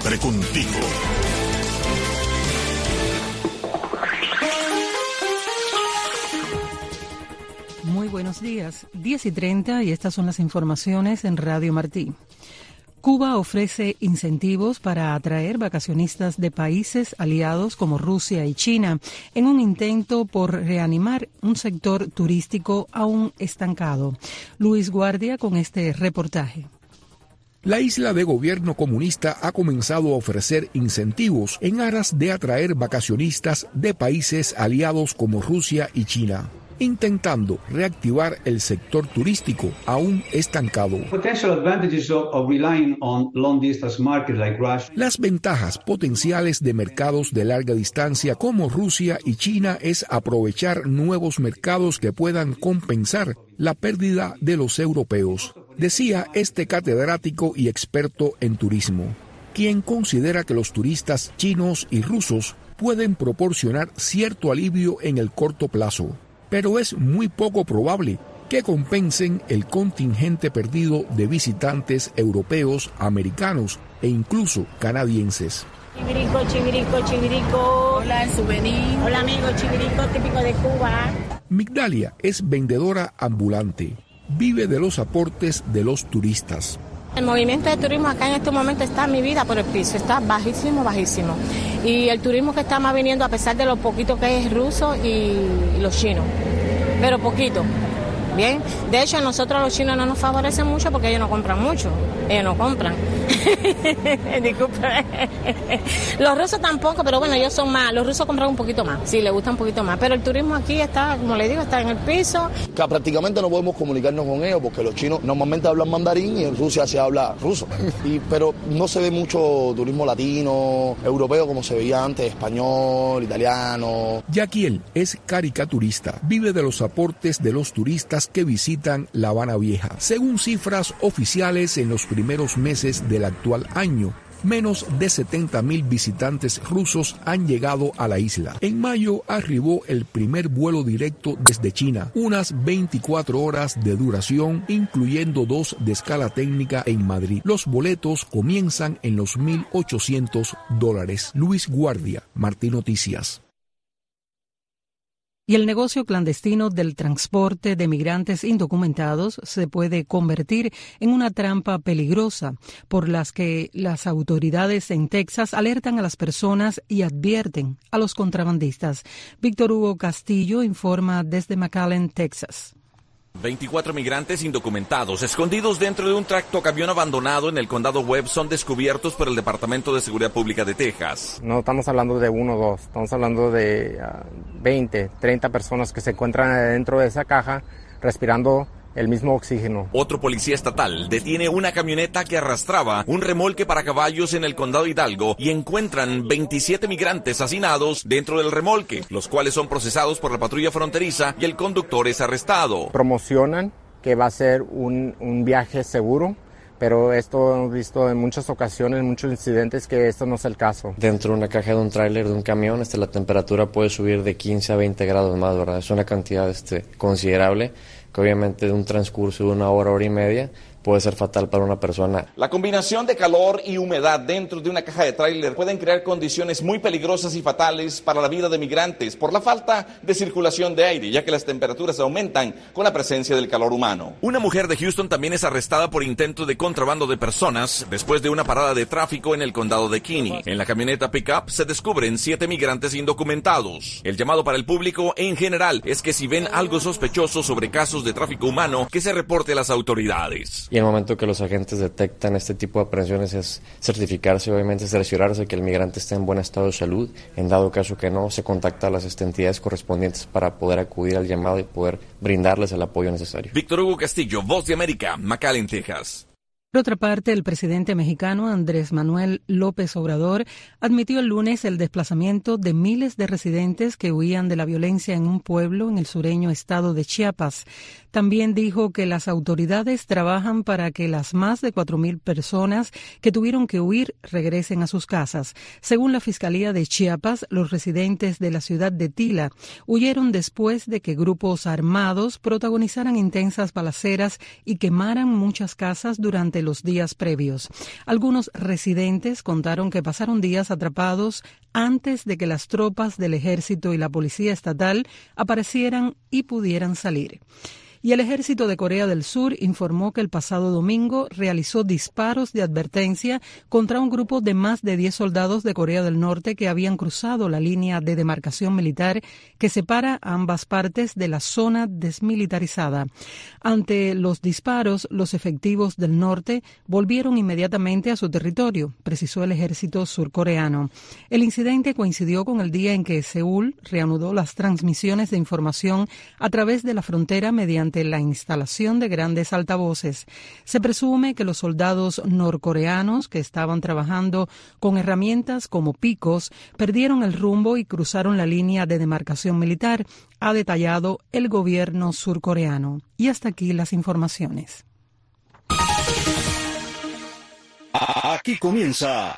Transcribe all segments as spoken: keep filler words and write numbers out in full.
siempre contigo. Muy buenos días, diez y treinta, y estas son las informaciones en Radio Martí. Cuba ofrece incentivos para atraer vacacionistas de países aliados como Rusia y China en un intento por reanimar un sector turístico aún estancado. Luis Guardia con este reportaje. La isla de gobierno comunista ha comenzado a ofrecer incentivos en aras de atraer vacacionistas de países aliados como Rusia y China, intentando reactivar el sector turístico aún estancado. Las ventajas potenciales de mercados de larga distancia como Rusia y China es aprovechar nuevos mercados que puedan compensar la pérdida de los europeos, decía este catedrático y experto en turismo, quien considera que los turistas chinos y rusos pueden proporcionar cierto alivio en el corto plazo, pero es muy poco probable que compensen el contingente perdido de visitantes europeos, americanos e incluso canadienses. Chivirico, chivirico, chivirico. Hola, souvenir. Hola, amigo, chivirico típico de Cuba. Migdalia es vendedora ambulante. Vive de los aportes de los turistas. El movimiento de turismo acá en este momento está mi vida por el piso, está bajísimo, bajísimo. Y el turismo que está más viniendo, a pesar de lo poquito que es ruso y los chinos, pero poquito. Bien, de hecho a nosotros los chinos no nos favorecen mucho porque ellos no compran mucho, ellos no compran. Disculpe. Los rusos tampoco, pero bueno, ellos son más, los rusos compran un poquito más, sí, les gusta un poquito más, pero el turismo aquí está, como le digo, está en el piso. Que prácticamente no podemos comunicarnos con ellos porque los chinos normalmente hablan mandarín y en Rusia se habla ruso, y, pero no se ve mucho turismo latino, europeo como se veía antes, español, italiano. Yaquiel es caricaturista, vive de los aportes de los turistas que visitan La Habana Vieja. Según cifras oficiales, en los primeros meses del actual año, menos de setenta mil visitantes rusos han llegado a la isla. En mayo arribó el primer vuelo directo desde China, unas veinticuatro horas de duración, incluyendo dos de escala técnica en Madrid. Los boletos comienzan en los mil ochocientos dólares. Luis Guardia, Martí Noticias. Y el negocio clandestino del transporte de migrantes indocumentados se puede convertir en una trampa peligrosa, por las que las autoridades en Texas alertan a las personas y advierten a los contrabandistas. Víctor Hugo Castillo informa desde McAllen, Texas. veinticuatro migrantes indocumentados escondidos dentro de un tractocamión abandonado en el condado Webb son descubiertos por el Departamento de Seguridad Pública de Texas. No estamos hablando de uno o dos, estamos hablando de uh, veinte, treinta personas que se encuentran dentro de esa caja respirando el mismo oxígeno. Otro policía estatal detiene una camioneta que arrastraba un remolque para caballos en el condado Hidalgo y encuentran veintisiete migrantes hacinados dentro del remolque, los cuales son procesados por la patrulla fronteriza y el conductor es arrestado. Promocionan que va a ser un, un viaje seguro, pero esto hemos visto en muchas ocasiones, en muchos incidentes, que esto no es el caso. Dentro de una caja de un tráiler, de un camión, este, la temperatura puede subir de quince a veinte grados más, ¿verdad? Es una cantidad este, considerable, que obviamente de un transcurso de una hora, hora y media, puede ser fatal para una persona. La combinación de calor y humedad dentro de una caja de tráiler pueden crear condiciones muy peligrosas y fatales para la vida de migrantes por la falta de circulación de aire, ya que las temperaturas aumentan con la presencia del calor humano. Una mujer de Houston también es arrestada por intento de contrabando de personas después de una parada de tráfico en el condado de Kinney. En la camioneta pickup se descubren siete migrantes indocumentados. El llamado para el público en general es que si ven algo sospechoso sobre casos de tráfico humano, que se reporte a las autoridades. Y el momento que los agentes detectan este tipo de aprehensiones es certificarse, obviamente cerciorarse que el migrante esté en buen estado de salud. En dado caso que no, se contacta a las entidades correspondientes para poder acudir al llamado y poder brindarles el apoyo necesario. Víctor Hugo Castillo, Voz de América, McAllen, Texas. Por otra parte, el presidente mexicano Andrés Manuel López Obrador admitió el lunes el desplazamiento de miles de residentes que huían de la violencia en un pueblo en el sureño estado de Chiapas. También dijo que las autoridades trabajan para que las más de cuatro mil personas que tuvieron que huir regresen a sus casas. Según la Fiscalía de Chiapas, los residentes de la ciudad de Tila huyeron después de que grupos armados protagonizaran intensas balaceras y quemaran muchas casas durante los días previos. Algunos residentes contaron que pasaron días atrapados antes de que las tropas del ejército y la policía estatal aparecieran y pudieran salir. Y el ejército de Corea del Sur informó que el pasado domingo realizó disparos de advertencia contra un grupo de más de diez soldados de Corea del Norte que habían cruzado la línea de demarcación militar que separa a ambas partes de la zona desmilitarizada. Ante los disparos, los efectivos del norte volvieron inmediatamente a su territorio, precisó el ejército surcoreano. El incidente coincidió con el día en que Seúl reanudó las transmisiones de información a través de la frontera mediante la instalación de grandes altavoces. Se presume que los soldados norcoreanos que estaban trabajando con herramientas como picos perdieron el rumbo y cruzaron la línea de demarcación militar, ha detallado el gobierno surcoreano. Y hasta aquí las informaciones. Aquí comienza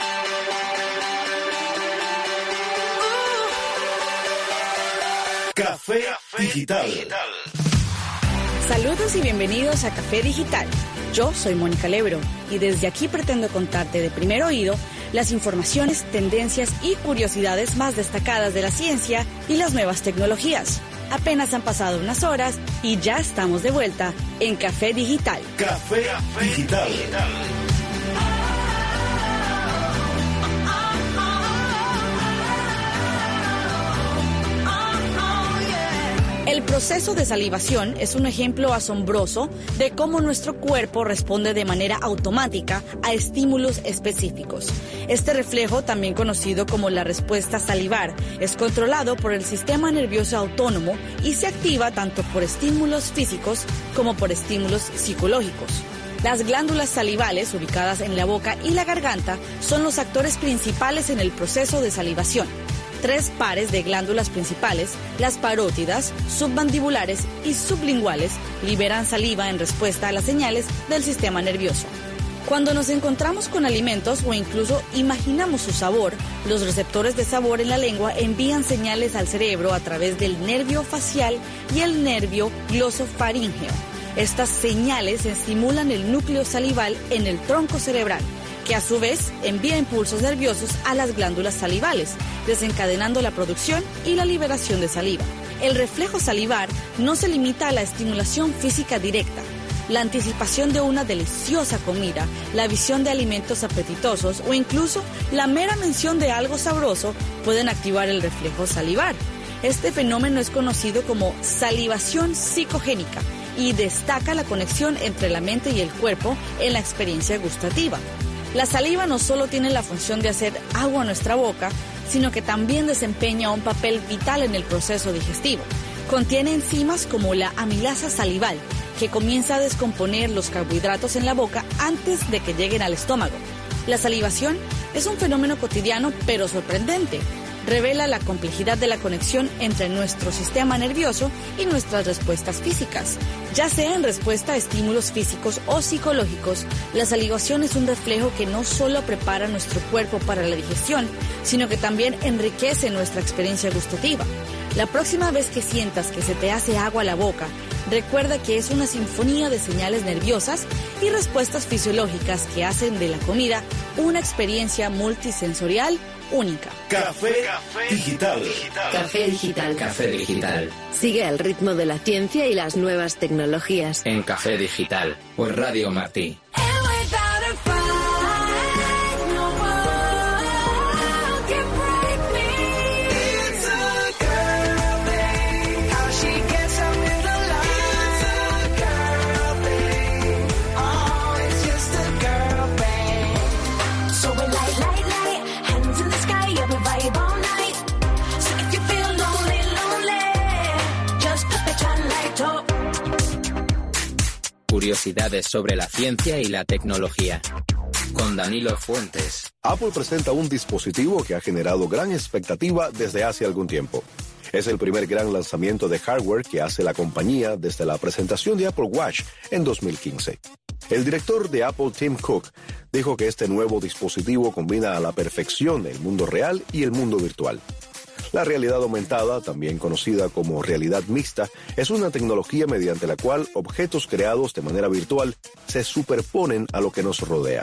Café Digital. Saludos y bienvenidos a Café Digital. Yo soy Mónica Lebro y desde aquí pretendo contarte de primer oído las informaciones, tendencias y curiosidades más destacadas de la ciencia y las nuevas tecnologías. Apenas han pasado unas horas y ya estamos de vuelta en Café Digital. Café Digital. El proceso de salivación es un ejemplo asombroso de cómo nuestro cuerpo responde de manera automática a estímulos específicos. Este reflejo, también conocido como la respuesta salivar, es controlado por el sistema nervioso autónomo y se activa tanto por estímulos físicos como por estímulos psicológicos. Las glándulas salivales, ubicadas en la boca y la garganta, son los actores principales en el proceso de salivación. Tres pares de glándulas principales, las parótidas, submandibulares y sublinguales, liberan saliva en respuesta a las señales del sistema nervioso. Cuando nos encontramos con alimentos o incluso imaginamos su sabor, los receptores de sabor en la lengua envían señales al cerebro a través del nervio facial y el nervio glosofaríngeo. Estas señales estimulan el núcleo salival en el tronco cerebral, que a su vez envía impulsos nerviosos a las glándulas salivales, desencadenando la producción y la liberación de saliva. El reflejo salivar no se limita a la estimulación física directa. La anticipación de una deliciosa comida, la visión de alimentos apetitosos o incluso la mera mención de algo sabroso pueden activar el reflejo salivar. Este fenómeno es conocido como salivación psicogénica y destaca la conexión entre la mente y el cuerpo en la experiencia gustativa. La saliva no solo tiene la función de hacer agua a nuestra boca, sino que también desempeña un papel vital en el proceso digestivo. Contiene enzimas como la amilasa salival, que comienza a descomponer los carbohidratos en la boca antes de que lleguen al estómago. La salivación es un fenómeno cotidiano pero sorprendente. Revela la complejidad de la conexión entre nuestro sistema nervioso y nuestras respuestas físicas. Ya sea en respuesta a estímulos físicos o psicológicos, la salivación es un reflejo que no solo prepara nuestro cuerpo para la digestión, sino que también enriquece nuestra experiencia gustativa. La próxima vez que sientas que se te hace agua a la boca, recuerda que es una sinfonía de señales nerviosas y respuestas fisiológicas que hacen de la comida una experiencia multisensorial única. Café Digital. Café Digital. Café Digital. Sigue el ritmo de la ciencia y las nuevas tecnologías. En Café Digital. Por Radio Martí. Curiosidades sobre la ciencia y la tecnología. Con Danilo Fuentes. Apple presenta un dispositivo que ha generado gran expectativa desde hace algún tiempo. Es el primer gran lanzamiento de hardware que hace la compañía desde la presentación de Apple Watch en dos mil quince. El director de Apple, Tim Cook, dijo que este nuevo dispositivo combina a la perfección el mundo real y el mundo virtual. La realidad aumentada, también conocida como realidad mixta, es una tecnología mediante la cual objetos creados de manera virtual se superponen a lo que nos rodea.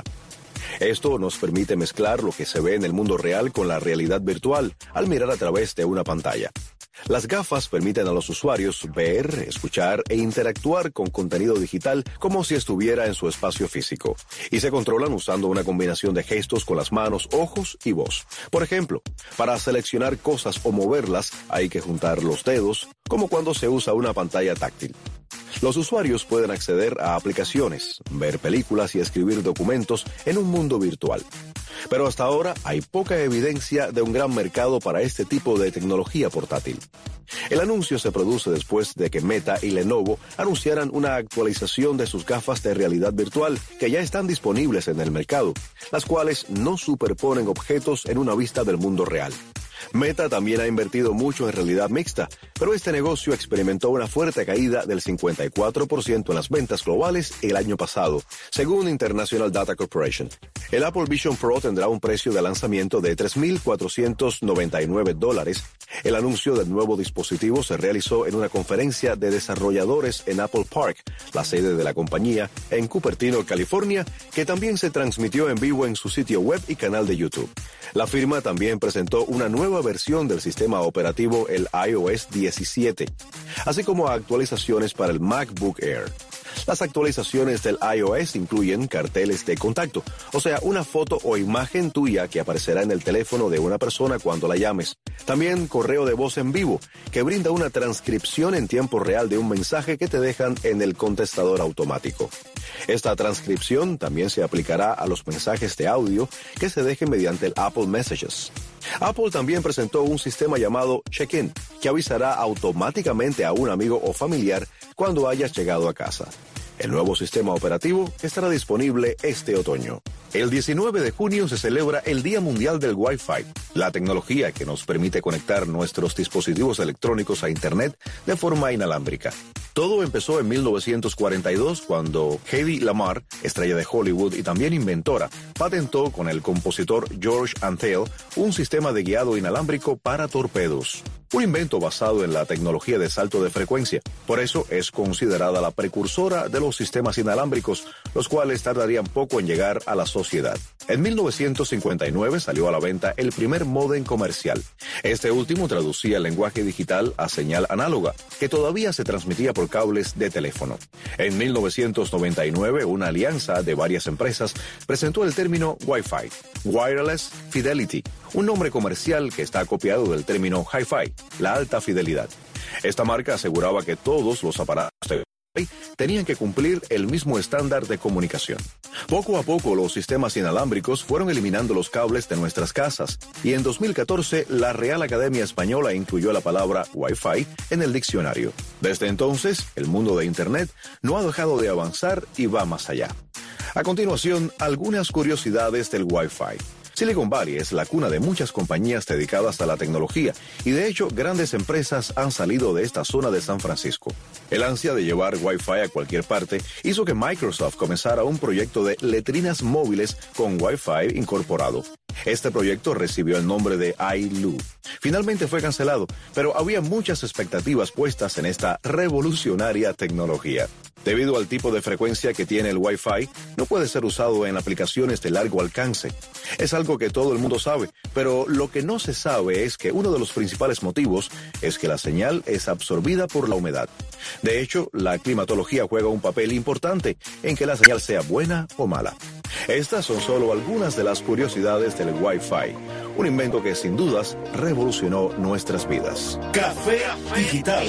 Esto nos permite mezclar lo que se ve en el mundo real con la realidad virtual al mirar a través de una pantalla. Las gafas permiten a los usuarios ver, escuchar e interactuar con contenido digital como si estuviera en su espacio físico, y se controlan usando una combinación de gestos con las manos, ojos y voz. Por ejemplo, para seleccionar cosas o moverlas hay que juntar los dedos, como cuando se usa una pantalla táctil. Los usuarios pueden acceder a aplicaciones, ver películas y escribir documentos en un mundo virtual. Pero hasta ahora hay poca evidencia de un gran mercado para este tipo de tecnología portátil. El anuncio se produce después de que Meta y Lenovo anunciaran una actualización de sus gafas de realidad virtual que ya están disponibles en el mercado, las cuales no superponen objetos en una vista del mundo real. Meta también ha invertido mucho en realidad mixta, pero este negocio experimentó una fuerte caída del cincuenta y cuatro por ciento en las ventas globales el año pasado, según International Data Corporation. El Apple Vision Pro tendrá un precio de lanzamiento de tres mil cuatrocientos noventa y nueve dólares. El anuncio del nuevo dispositivo se realizó en una conferencia de desarrolladores en Apple Park, la sede de la compañía, en Cupertino, California, que también se transmitió en vivo en su sitio web y canal de YouTube. La firma también presentó una nueva versión del sistema operativo, el iOS diecisiete, así como actualizaciones para el MacBook Air. Las actualizaciones del iOS incluyen carteles de contacto, o sea, una foto o imagen tuya que aparecerá en el teléfono de una persona cuando la llames. También correo de voz en vivo, que brinda una transcripción en tiempo real de un mensaje que te dejan en el contestador automático. Esta transcripción también se aplicará a los mensajes de audio que se dejen mediante el Apple Messages. Apple también presentó un sistema llamado Check-in, que avisará automáticamente a un amigo o familiar cuando hayas llegado a casa. El nuevo sistema operativo estará disponible este otoño. El diecinueve de junio se celebra el Día Mundial del Wi-Fi, la tecnología que nos permite conectar nuestros dispositivos electrónicos a Internet de forma inalámbrica. Todo empezó en mil novecientos cuarenta y dos cuando Hedy Lamarr, estrella de Hollywood y también inventora, patentó con el compositor George Antheil un sistema de guiado inalámbrico para torpedos. Un invento basado en la tecnología de salto de frecuencia. Por eso es considerada la precursora de los sistemas inalámbricos, los cuales tardarían poco en llegar a la sociedad. En mil novecientos cincuenta y nueve salió a la venta el primer módem comercial. Este último traducía el lenguaje digital a señal análoga, que todavía se transmitía por cables de teléfono. En mil novecientos noventa y nueve, una alianza de varias empresas presentó el término Wi-Fi, Wireless Fidelity, un nombre comercial que está copiado del término Hi-Fi, la alta fidelidad. Esta marca aseguraba que todos los aparatos de Wi-Fi tenían que cumplir el mismo estándar de comunicación. Poco a poco los sistemas inalámbricos fueron eliminando los cables de nuestras casas y en dos mil catorce la Real Academia Española incluyó la palabra Wi-Fi en el diccionario. Desde entonces, el mundo de Internet no ha dejado de avanzar y va más allá. A continuación, algunas curiosidades del Wi-Fi. Silicon Valley es la cuna de muchas compañías dedicadas a la tecnología y de hecho grandes empresas han salido de esta zona de San Francisco. El ansia de llevar Wi-Fi a cualquier parte hizo que Microsoft comenzara un proyecto de letrinas móviles con Wi-Fi incorporado. Este proyecto recibió el nombre de iLoo. Finalmente fue cancelado, pero había muchas expectativas puestas en esta revolucionaria tecnología. Debido al tipo de frecuencia que tiene el Wi-Fi, no puede ser usado en aplicaciones de largo alcance. Es algo que todo el mundo sabe, pero lo que no se sabe es que uno de los principales motivos es que la señal es absorbida por la humedad. De hecho, la climatología juega un papel importante en que la señal sea buena o mala. Estas son solo algunas de las curiosidades del Wi-Fi, un invento que sin dudas revolucionó nuestras vidas. Café Digital.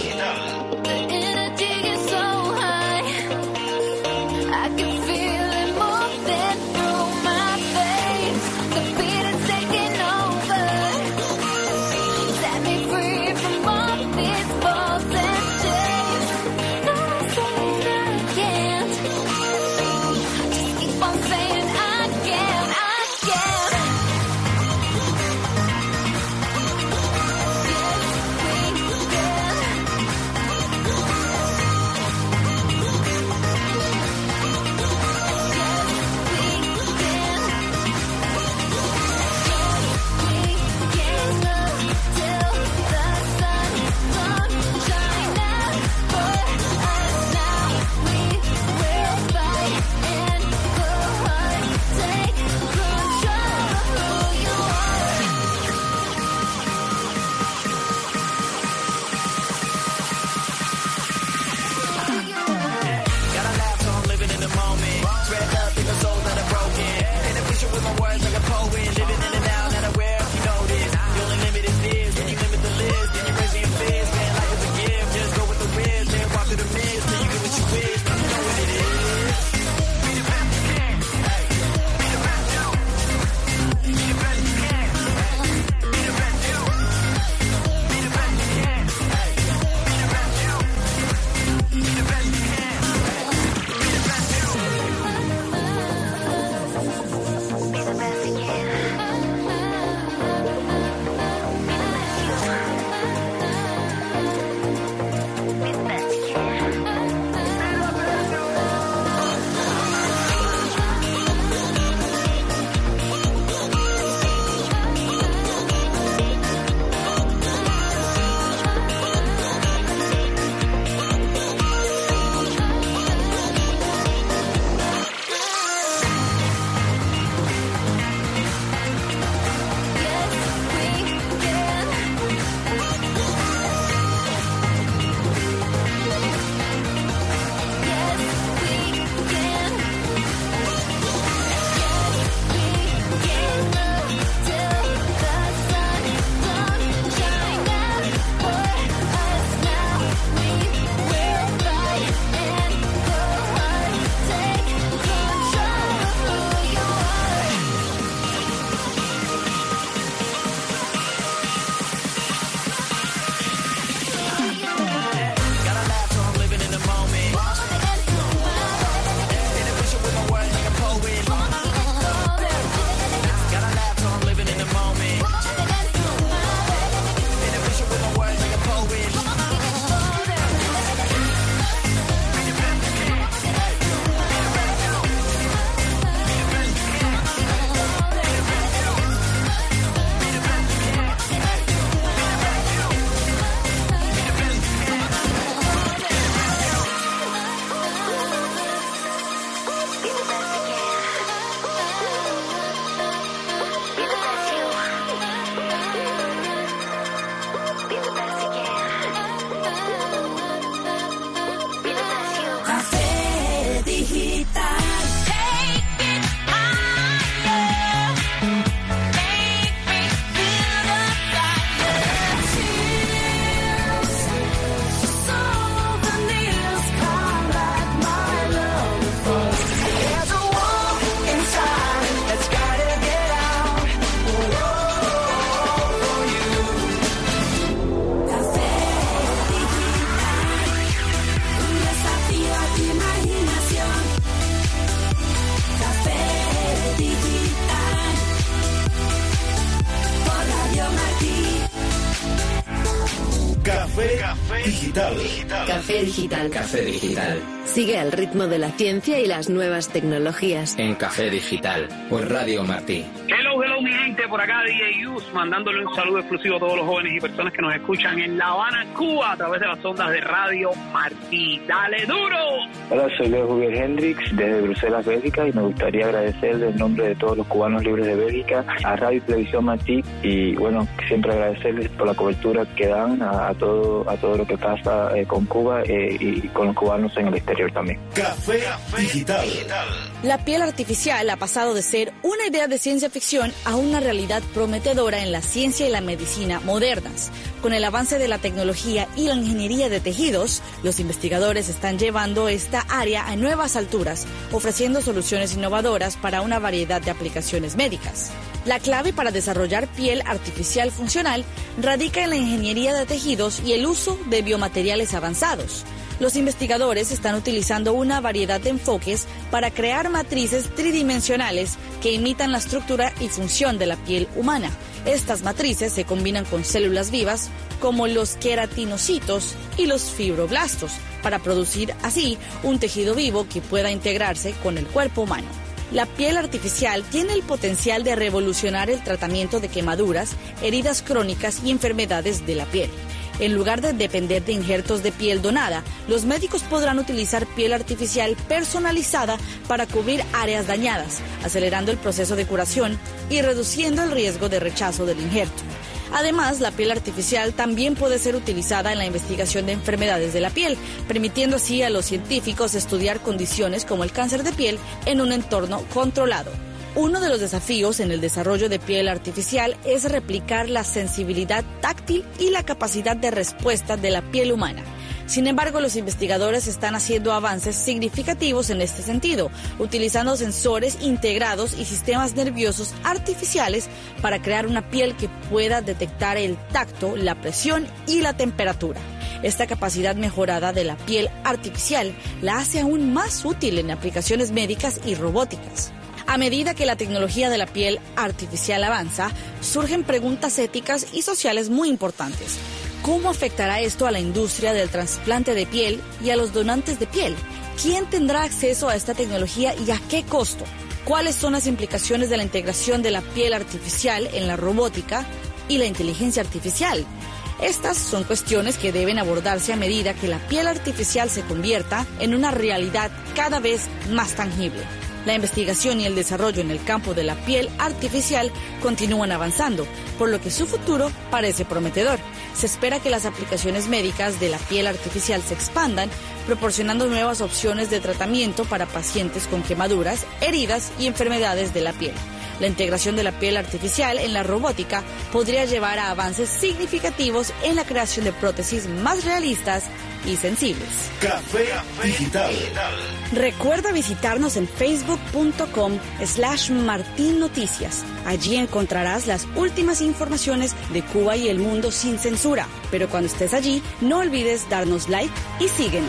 Café, Café Digital. Café Digital. Café Digital. Sigue al ritmo de la ciencia y las nuevas tecnologías. En Café Digital, por Radio Martí. Hello, hello, mi gente, por acá D J Yus, mandándole un saludo exclusivo a todos los jóvenes y personas que nos escuchan en La Habana, Cuba, a través de las ondas de Radio Martí. ¡Dale duro! Hola, soy Leo Juvier Hendrix, desde Bruselas, Bélgica, y me gustaría agradecerle en nombre de todos los cubanos libres de Bélgica a Radio y Televisión Martí, y bueno, siempre agradecerles por la cobertura que dan a, a todo a todo lo que pasa eh, con Cuba eh, y con los cubanos en el exterior también. Café Digital. La piel artificial ha pasado de ser una idea de ciencia ficción a una realidad prometedora en la ciencia y la medicina modernas. Con el avance de la tecnología y la ingeniería de tejidos, los investigadores están llevando esta área a nuevas alturas, ofreciendo soluciones innovadoras para una variedad de aplicaciones médicas. La clave para desarrollar piel artificial funcional radica en la ingeniería de tejidos y el uso de biomateriales avanzados. Los investigadores están utilizando una variedad de enfoques para crear matrices tridimensionales que imitan la estructura y función de la piel humana. Estas matrices se combinan con células vivas como los queratinocitos y los fibroblastos para producir así un tejido vivo que pueda integrarse con el cuerpo humano. La piel artificial tiene el potencial de revolucionar el tratamiento de quemaduras, heridas crónicas y enfermedades de la piel. En lugar de depender de injertos de piel donada, los médicos podrán utilizar piel artificial personalizada para cubrir áreas dañadas, acelerando el proceso de curación y reduciendo el riesgo de rechazo del injerto. Además, la piel artificial también puede ser utilizada en la investigación de enfermedades de la piel, permitiendo así a los científicos estudiar condiciones como el cáncer de piel en un entorno controlado. Uno de los desafíos en el desarrollo de piel artificial es replicar la sensibilidad táctil y la capacidad de respuesta de la piel humana. Sin embargo, los investigadores están haciendo avances significativos en este sentido, utilizando sensores integrados y sistemas nerviosos artificiales para crear una piel que pueda detectar el tacto, la presión y la temperatura. Esta capacidad mejorada de la piel artificial la hace aún más útil en aplicaciones médicas y robóticas. A medida que la tecnología de la piel artificial avanza, surgen preguntas éticas y sociales muy importantes. ¿Cómo afectará esto a la industria del trasplante de piel y a los donantes de piel? ¿Quién tendrá acceso a esta tecnología y a qué costo? ¿Cuáles son las implicaciones de la integración de la piel artificial en la robótica y la inteligencia artificial? Estas son cuestiones que deben abordarse a medida que la piel artificial se convierta en una realidad cada vez más tangible. La investigación y el desarrollo en el campo de la piel artificial continúan avanzando, por lo que su futuro parece prometedor. Se espera que las aplicaciones médicas de la piel artificial se expandan, proporcionando nuevas opciones de tratamiento para pacientes con quemaduras, heridas y enfermedades de la piel. La integración de la piel artificial en la robótica podría llevar a avances significativos en la creación de prótesis más realistas y sensibles. Café Digital. Recuerda visitarnos en facebook.com slash Martín Noticias. Allí encontrarás las últimas informaciones de Cuba y el mundo sin censura. Pero cuando estés allí, no olvides darnos like y síguenos.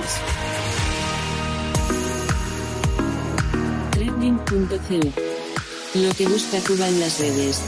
Trending punto c u. Lo que busca Cuba en las redes.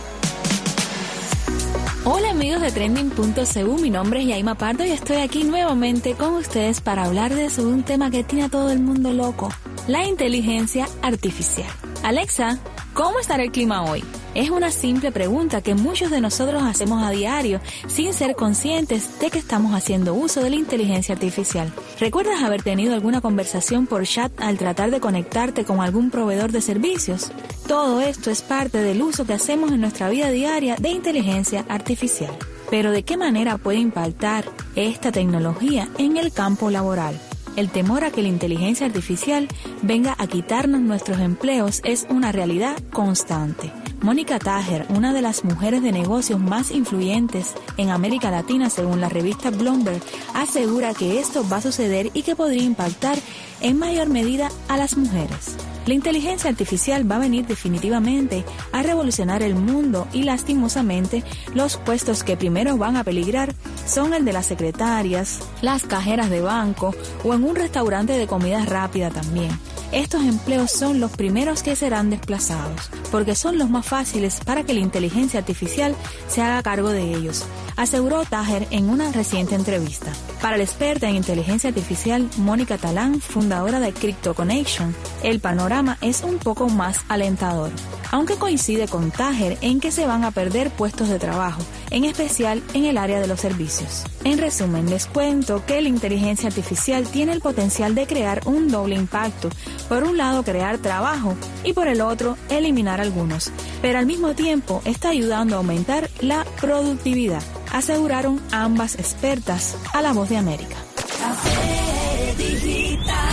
Hola amigos de Trending punto c u, mi nombre es Yaima Pardo y estoy aquí nuevamente con ustedes para hablarles sobre un tema que tiene a todo el mundo loco, la inteligencia artificial. Alexa, ¿cómo estará el clima hoy? Es una simple pregunta que muchos de nosotros hacemos a diario sin ser conscientes de que estamos haciendo uso de la inteligencia artificial. ¿Recuerdas haber tenido alguna conversación por chat al tratar de conectarte con algún proveedor de servicios? Todo esto es parte del uso que hacemos en nuestra vida diaria de inteligencia artificial. Pero ¿de qué manera puede impactar esta tecnología en el campo laboral? El temor a que la inteligencia artificial venga a quitarnos nuestros empleos es una realidad constante. Mónica Tajer, una de las mujeres de negocios más influyentes en América Latina según la revista Bloomberg, asegura que esto va a suceder y que podría impactar en mayor medida a las mujeres. La inteligencia artificial va a venir definitivamente a revolucionar el mundo y lastimosamente los puestos que primero van a peligrar son el de las secretarias, las cajeras de banco o en un restaurante de comida rápida también. Estos empleos son los primeros que serán desplazados. porque son los más fáciles para que la inteligencia artificial se haga cargo de ellos, aseguró Taher en una reciente entrevista. Para la experta en inteligencia artificial Mónica Talán, fundadora de CryptoConnection, el panorama es un poco más alentador, aunque coincide con Taher en que se van a perder puestos de trabajo, en especial en el área de los servicios. En resumen, les cuento que la inteligencia artificial tiene el potencial de crear un doble impacto. Por un lado, crear trabajo y por el otro, eliminar algunos. Pero al mismo tiempo, está ayudando a aumentar la productividad, aseguraron ambas expertas a La Voz de América. Café Digital.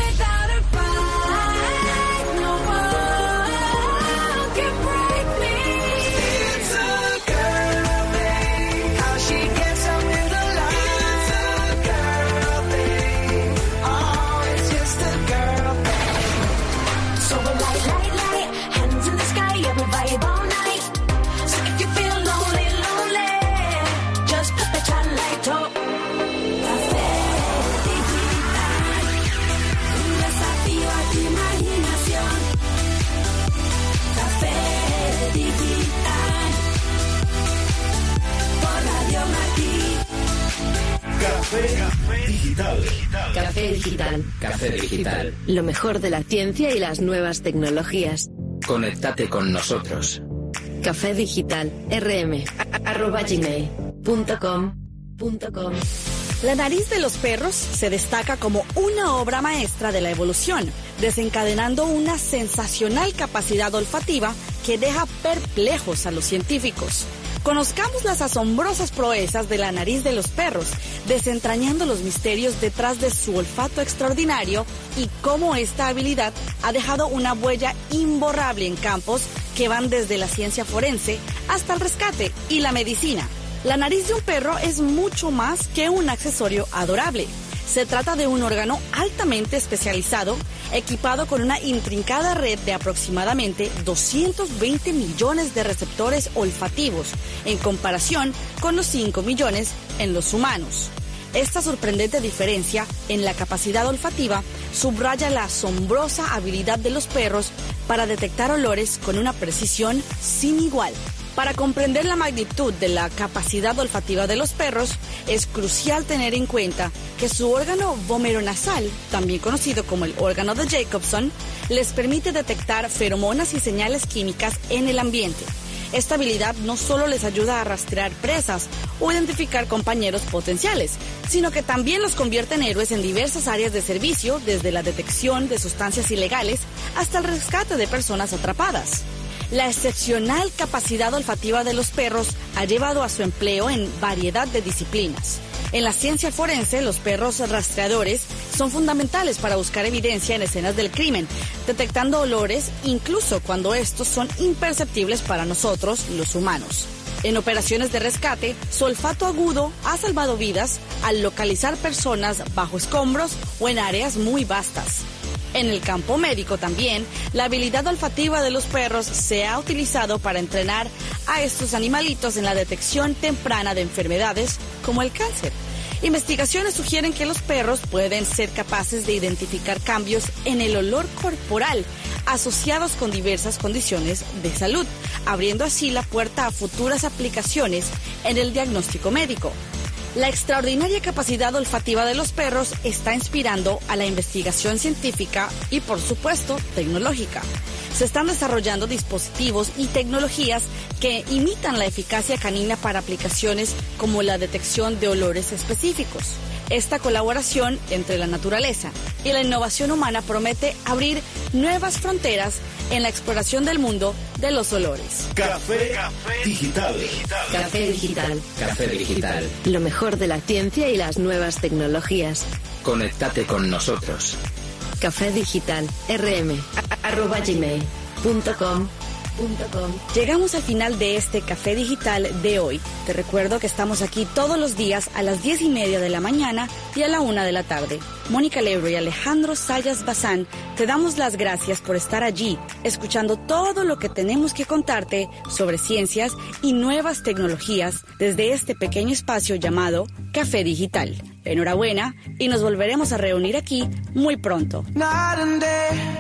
Café Digital. Café Digital. Café Digital. Lo mejor de la ciencia y las nuevas tecnologías. Conéctate con nosotros. Café Digital. rm arroba gmail punto com punto com. La nariz de los perros se destaca como una obra maestra de la evolución, desencadenando una sensacional capacidad olfativa que deja perplejos a los científicos. Conozcamos las asombrosas proezas de la nariz de los perros, desentrañando los misterios detrás de su olfato extraordinario y cómo esta habilidad ha dejado una huella imborrable en campos que van desde la ciencia forense hasta el rescate y la medicina. La nariz de un perro es mucho más que un accesorio adorable. Se trata de un órgano altamente especializado, equipado con una intrincada red de aproximadamente doscientos veinte millones de receptores olfativos, en comparación con los cinco millones en los humanos. Esta sorprendente diferencia en la capacidad olfativa subraya la asombrosa habilidad de los perros para detectar olores con una precisión sin igual. Para comprender la magnitud de la capacidad olfativa de los perros, es crucial tener en cuenta que su órgano vomeronasal, también conocido como el órgano de Jacobson, les permite detectar feromonas y señales químicas en el ambiente. Esta habilidad no solo les ayuda a rastrear presas o identificar compañeros potenciales, sino que también los convierte en héroes en diversas áreas de servicio, desde la detección de sustancias ilegales hasta el rescate de personas atrapadas. La excepcional capacidad olfativa de los perros ha llevado a su empleo en variedad de disciplinas. En la ciencia forense, los perros rastreadores son fundamentales para buscar evidencia en escenas del crimen, detectando olores incluso cuando estos son imperceptibles para nosotros, los humanos. En operaciones de rescate, su olfato agudo ha salvado vidas al localizar personas bajo escombros o en áreas muy vastas. En el campo médico también, la habilidad olfativa de los perros se ha utilizado para entrenar a estos animalitos en la detección temprana de enfermedades como el cáncer. Investigaciones sugieren que los perros pueden ser capaces de identificar cambios en el olor corporal asociados con diversas condiciones de salud, abriendo así la puerta a futuras aplicaciones en el diagnóstico médico. La extraordinaria capacidad olfativa de los perros está inspirando a la investigación científica y, por supuesto, tecnológica. Se están desarrollando dispositivos y tecnologías que imitan la eficacia canina para aplicaciones como la detección de olores específicos. Esta colaboración entre la naturaleza y la innovación humana promete abrir nuevas fronteras en la exploración del mundo de los olores. Café, Café Digital. Café Digital. Café Digital. Lo mejor de la ciencia y las nuevas tecnologías. Conéctate con nosotros. Café Digital. rm arroba gmail punto com. Llegamos al final de este Café Digital de hoy. Te recuerdo que estamos aquí todos los días a las diez y media de la mañana y a la una de la tarde. Mónica Lebro y Alejandro Sayas Bazán, te damos las gracias por estar allí, escuchando todo lo que tenemos que contarte sobre ciencias y nuevas tecnologías desde este pequeño espacio llamado Café Digital. Enhorabuena y nos volveremos a reunir aquí muy pronto.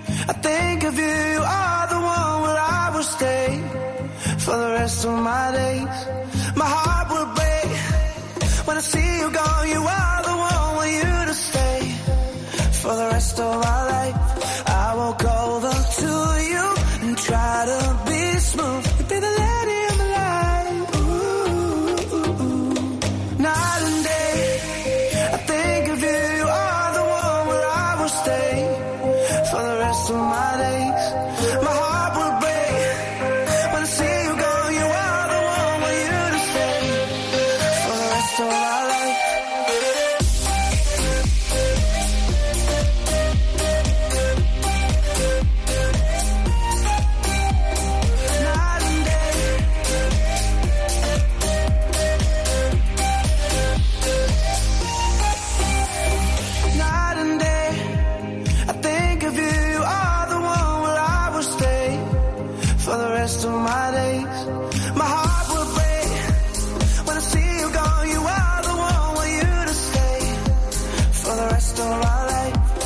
I think of you, you are the one where I will stay for the rest of my days. My heart will break when I see you gone. You are the one, want you to stay for the rest of our life. I will go over to you and try to be smooth. You'll be the lady of my life. Ooh, ooh, ooh. Night and day, I think of you. You are the one where I will stay for the rest of my days. My heart will break when I see you go. You are the one, want you to stay for the rest of our life. Night and day, I think of you. You are the one where I will stay for the rest of my days. My heart will break when I see you gone. You are the one, want you to stay for the rest of our life.